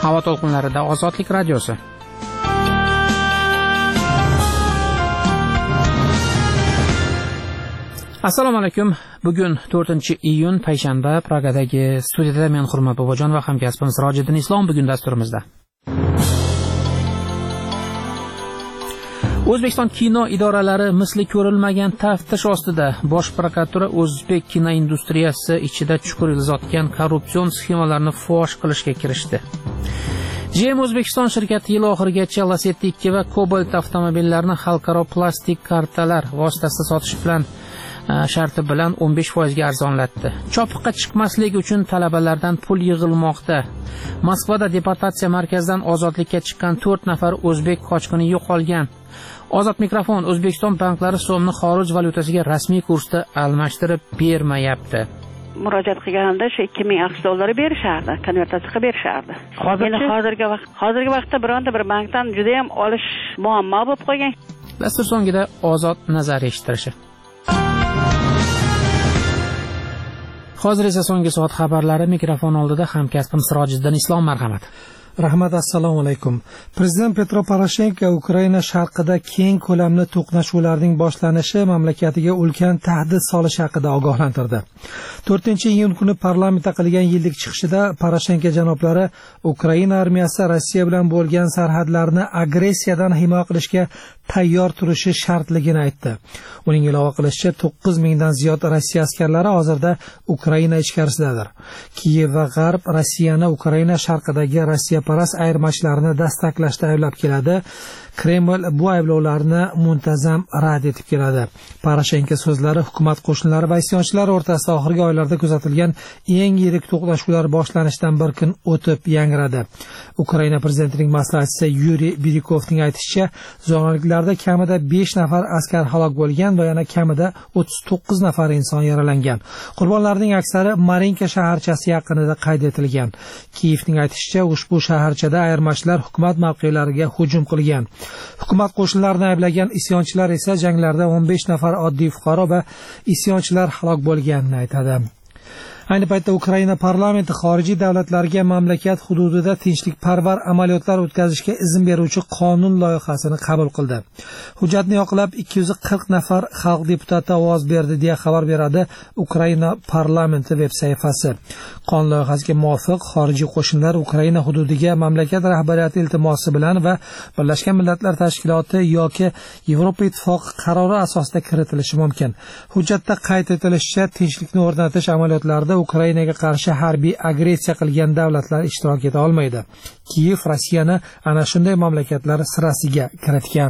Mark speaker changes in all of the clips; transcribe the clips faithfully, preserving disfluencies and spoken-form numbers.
Speaker 1: Havo to'lqinlarida Ozodlik radiosi. Assalomu alaykum. Bugun to'rtinchi iyun payshanba. Pragadagi studiyada men Hurmat Bobojon va hamkasbim Sirojiddin Islom bugun dasturimizda. O'zbekiston kino idoralari misli ko'rilmagan taftish ostida. Bosh prokuratura o'zbek kino industriyasi ichida chuqur izotgan korrupsion sxemalarni fosh qilishga kirishdi. G M O'zbekiston shirkati yil oxirigacha Lacetti ikki va Cobalt avtomobillarini xalqaro plastik kartalar vositasida sotish bilan sharti bilan o'n besh foiz ga arzonlatdi. Chopiqqa chiqmaslik uchun talabalardan pul yig'ilmoqda. Moskvada deportatsiya markazidan ozodlikka chiqqan to'rt nafar o'zbek qochqini yo'qolgan. Ozod mikrofon. O'zbekiston banklari so'mni xorij valyutasiga rasmiy kursda almashtirib bermayapti.
Speaker 2: Murojaat qilganimda shu ikki ming aqsh dollari berishardi, konvertatsiya qilib berishardi. Endi hozirgi vaqt hozirgi vaqtda bironta bir bankdan juda ham olish muammo bo'lib qolgan.
Speaker 1: Dastur so'ngida Ozod nazar eshittirishi. Hozir esa so'nggi soat xabarlari. Mikrofon oldida hamkasbim Sirojiddin Islom, marhamat.
Speaker 3: Rahmat, assalomu alaykum. Prezident Petro Poroshenko Ukraina sharqida keng ko'lamli to'qnashuvlarning boshlanishi mamlakatiga ulkan tahdid solishi haqida ogohlantirdi. to'rtinchi iyun kuni parlamentda qilgan yillik chiqishida Poroshenko janoblari Ukraina armiyasi Rossiya bilan bo'lgan sarhadlarni agressiyadan himoya qilishga tayyor turishi shartligini aytdi. Uning ilova qilishicha to'qqiz mingdan ziyod Rossiya askarlari hozirda Ukraina ichkarisidadir. Kiyev va G'arb Rossiyani Ukraina sharqidagi Rossiya paras ayirmachilarini dastaklashda ayblab keladi. Kreml bu ayblovlarni muntazam rad etib keladi. Poroshenko so'zlari hukumat qo'shinlari va isyonchilar o'rtasida oxirgi oylarda kuzatilgan eng yirik to'qnashuvlar boshlanishidan bir kun o'tib yangradi. Ukraina prezidentining maslahatchisi Yuriy Birikovning aytishicha, zo'ravonliklarda kamida besh nafar askar halok bo'lgan va yana kamida o'ttiz to'qqiz nafar inson yaralangan. Qurbonlarning aksari Marinka shaharchasi yaqinida qayd etilgan. Kiyevning aytishicha, ushbu shaharchada ayirmachilar hukumat mavqelariga hujum qilgan. Hukumat qo'shinlarini ayblagan isyonchilar esa janglarda o'n besh nafar oddiy fuqaro va isyonchilar halok bo'lganini aytadi. Ayni paytda Ukraina parlamenti xorijiy davlatlarga mamlakat hududida tinchlikparvar amaliyotlar o'tkazishga izn beruvchi qonun loyihasini qabul qildi. Hujjatni yoqlab ikki yuz qirq nafar xalq deputati ovoz berdi deya xabar beradi Ukraina parlamenti veb-saytasi. Qonun loyihasiga muvofiq xorijiy qo'shinlar Ukraina hududiga mamlakat rahbariyati iltimosi bilan va Birlashgan Millatlar Tashkiloti yoki Yevropa Ittifoqi qarori asosida kiritilishi mumkin. Hujjatda qayd etilishicha, tinchlikni o'rnatish amaliyotlarida Ukrainaga qarshi harbiy agressiya qilgan davlatlar ishtirok eta olmaydi. Kiyev Rossiyani ana shunday mamlakatlar sirasiga kiritgan.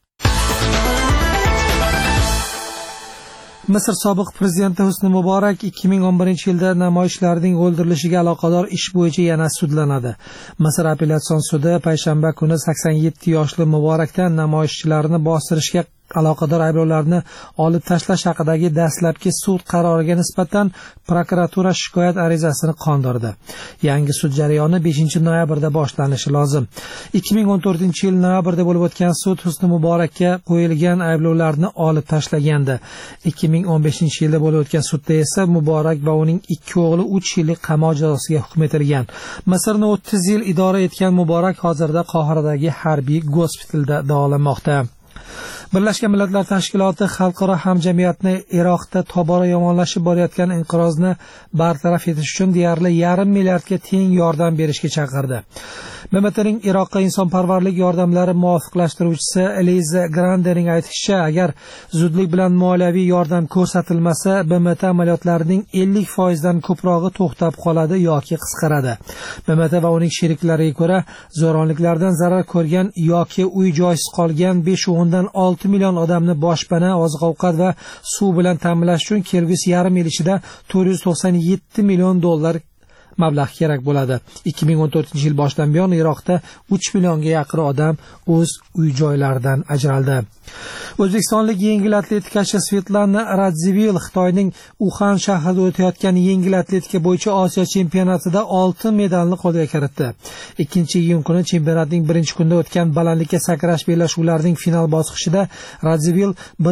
Speaker 3: Misr sobiq prezidenti Husni Muborak ikki ming o'n birinchi yilda namoyishchilarning o'ldirilishiga aloqador ish bo'yicha yana sudlanadi. Misr apellyatsiyon sudi payshanba kuni sakson yetti yoshli Muborakdan namoyishchilarni bostirishga aloqador ayblovlarni olib tashlash haqidagi dastlabki sud qaroriga nisbatan prokuratura shikoyat arizasini qondirdi. Yangi sud jarayoni beshinchi noyabrda boshlanishi lozim. ikki ming o'n to'rtinchi yil noyabrda bo'lib o'tgan sud Husni Muborakka qo'yilgan ayblovlarni olib tashlagandi. ikki ming o'n beshinchi yilda bo'lib o'tgan sudda esa Muborak va uning ikki o'g'li uch yillik qamoq jazosiga hukm etilgan. Misrni o'ttiz yil idora etgan Muborak hozirda Qohiradagi harbiy gospitalda davolanmoqda. Birlashgan Millatlar Tashkiloti xalqaro hamjamiyatni Iroqda tobora yomonlashib borayotgan inqirozni bartaraf etish uchun deyarli yarim milliardga teng yordam berishga chaqirdi. B M T'ning Iroqqa insonparvarlik yordamlari muvofiqlashtiruvchisi Eliza Granderning aytishicha, agar zudlik bilan moliyaviy yordam ko'rsatilmasa, B M T amaliyotlarining ellik foiz dan ko'prog'i to'xtab qoladi yoki qisqaradi. B M T va uning sheriklariga ko'ra, zo'ravonliklardan zarar ko'rgan yoki uy joysiz qolgan besh o'ndan olti million odamni boshpana, oziq-ovqat va suv bilan ta'minlash uchun kelgusi yarim yil ichida to'rt yuz to'qson yetti million dollar mablag' kerak bo'ladi. ikki ming o'n to'rtinchi yil boshidan buyon Iroqda uch millionga yaqin odam o'z uy-joylaridan ajraldi. O'zbekistonlik yengil atletikachi Svetlana Radzivil Xitoyning Uxan shahrida o'tayotgan yengil atletika bo'yicha Osiyo chempionatida oltin medalni qo'lga kiritdi. ikkinchi iyun kuni chempionatning birinchi kunida o'tgan balandlikka sakrash bellashuvlarining final bosqichida Radzivil bir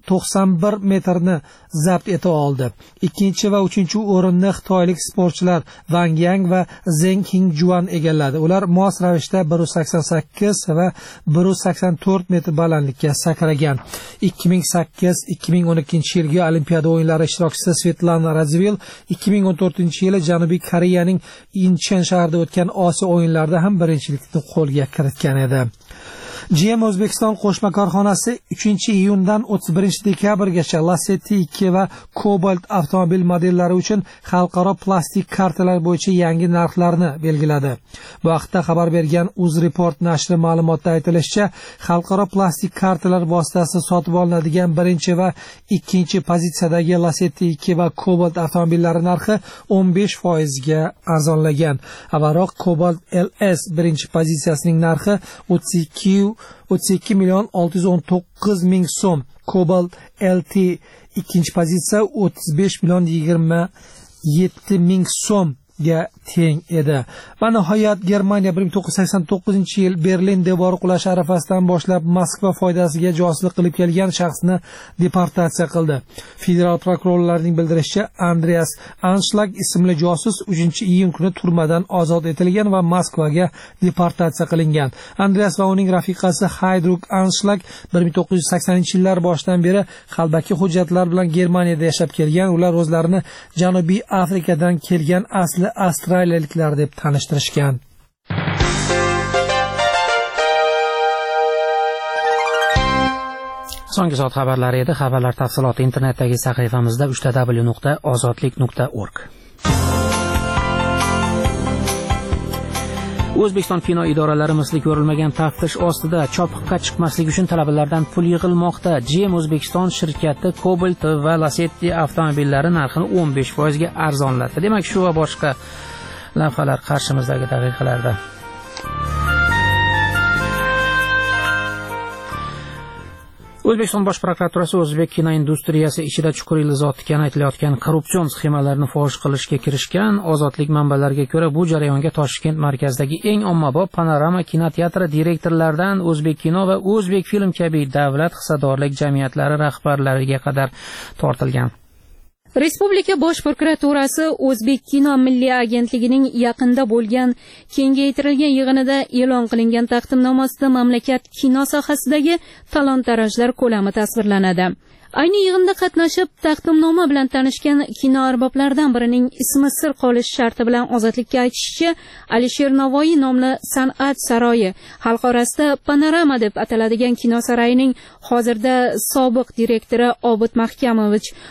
Speaker 3: to'qson bir metrni zabt eta oldi. Ikkinchi va uchinchi o'rinni xitoylik sportchilar Wang Yang va Zheng Qingjuan egalladi. Ular mos ravishda bir yuz sakson sakkiz va bir yuz sakson to'rt metr balandlikka sakragan. ikki ming sakkiz ikki ming o'n ikkinchi yilgi Olimpiada o'yinlari ishtirokchisi Svetlana Radzivil ikki ming o'n to'rtinchi yili Janubiy Koreyaning Incheon shahrida o'tgan Osiyo o'yinlarida ham birinchilikni qo'lga kiritgan edi. G M O'zbekiston qo'shma korxonasi uchinchi iyundan o'ttiz birinchi dekabrgacha Lacetti ikki va Cobalt avtomobil modellari uchun xalqaro plastik kartalar bo'yicha yangi narxlarni belgiladi. Bu haqda xabar bergan UzReport nashri ma'lumotida aytilishicha, xalqaro plastik kartalar vositasida sotib olinadigan birinchi va ikkinchi pozitsiyadagi Lacetti ikki va Cobalt avtomobillari narxi o'n besh foiz ga arzonlagan. Avvalroq Cobalt L S birinchi pozitsiyasining narxi o'ttiz ikki million olti yuz o'n to'qqiz ming so'm, Cobalt L T ikkinchi pozitsiya o'ttiz besh million yigirma yetti ming so'mga teng edi. Va nihoyat Germaniya bir ming to'qqiz yuz sakson to'qqizinchi yil Berlin devori qulashi arafasidan boshlab Moskva foydasiga josuslik qilib kelgan shaxsni deportatsiya qildi. Federal prokurorlarning bildirishicha, Andreas Anschlag ismli josus uchinchi iyun kuni turmadan ozod etilgan va Moskvaga deportatsiya qilingan. Andreas va uning rafiqasi Haydruk Anschlag bir ming to'qqiz yuz saksoninchi yillar boshidan beri qalbaki hujjatlar bilan Germaniyada yashab kelgan. Ular o'zlarini Janubiy Afrikadan kelgan asli avstraliyaliklar deb tanishtirishgan.
Speaker 1: So'nggi soat xabarlari edi. Xabarlar tafsiloti internetdagi sahifamizda w w w nuqta ozodlik nuqta org. O'zbekiston kino idoralari misli ko'rilmagan taftish ostida. Chopiqqa chiqmaslik uchun talabalardan pul yig'ilmoqda. G M O'zbekiston shirkati Cobalt va Lacetti avtomobillari narxini o'n besh foiz ga arzonlatdi. Demak, shu va boshqa lavhalar qarshimizdagi daqiqalarda. O'zbekiston Bosh prokuraturasi o'zbek kino industriyasi ichida chuqur ildiz otgan aytilayotgan korrupsion sxemalarni fosh qilishga kirishgan. Ozodlik manbalariga ko'ra, bu jarayonga Toshkent markazidagi eng ommabop Panorama kinoteatri direktorlaridan O'zbek kino va O'zbek film kabi davlat hissadorlik jamiyatlari rahbarlariga qadar tortilgan.
Speaker 4: Respublika Bosh prokuraturasi O'zbek kino milliy agentligining yaqinda bo'lgan kengaytirilgan yig'inida e'lon qilingan taqdimnomasida mamlakat kino sohasidagi talon-tarojlar ko'lami tasvirlanadi. Ayni yig'inda qatnashib, taqdimnoma bilan tanishgan kino arboblaridan birining ismi sir qolishi sharti bilan ozodlikka aytishicha, Alisher Navoiy nomli san'at saroyi, xalq orasida Panorama deb ataladigan kino saroyining hozirda sobiq direktori Obid Mahkamovich